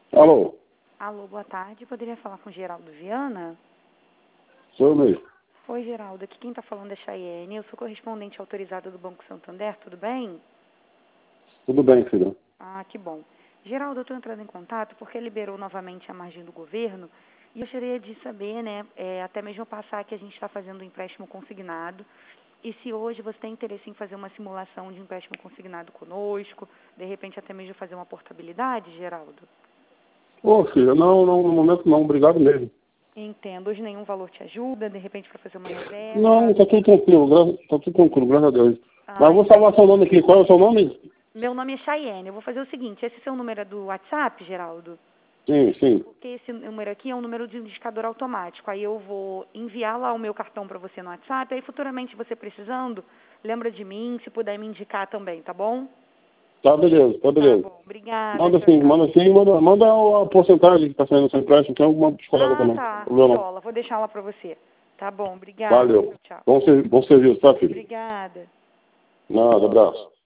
Alô? Alô, boa tarde. Poderia falar com o Geraldo Viana? Sou eu mesmo. Oi, Geraldo. Aqui quem está falando é Chayene. Eu sou correspondente autorizada do Banco Santander. Tudo bem? Tudo bem, filho. Ah, que bom. Geraldo, eu estou entrando em contato porque liberou novamente a margem do governo e eu gostaria de saber, né, até mesmo passar que a gente está fazendo um empréstimo consignado e se hoje você tem interesse em fazer uma simulação de empréstimo consignado conosco, de repente até mesmo fazer uma portabilidade, Geraldo? Ô, filha, não, no momento não, obrigado mesmo. Entendo. Hoje nenhum valor te ajuda, de repente para fazer uma Não, reserva. tá tudo tranquilo, tá tudo tranquilo, graças a Deus. Mas eu Ai, vou salvar seu nome aqui. Qual é o seu nome? meu nome é Chayene. Eu vou fazer o seguinte, esse seu número é do WhatsApp, Geraldo? Sim, sim. Porque esse número aqui é um número de indicador automático. Aí eu vou enviar lá o meu cartão para você no WhatsApp. Aí futuramente você precisando, lembra de mim, se puder me indicar também, tá bom? Tá beleza, tá Tá beleza. bom. Obrigada. Manda Tchau, sim, tchau. manda a porcentagem que tá saindo sem empréstimo, tem alguma dos colegas Ah, também. tá. Problema não. Shola. Vou deixar lá para você. Tá bom. Obrigada. Valeu. Tchau, tchau. Bom serviço, tá, filho? Obrigada. Nada, abraço.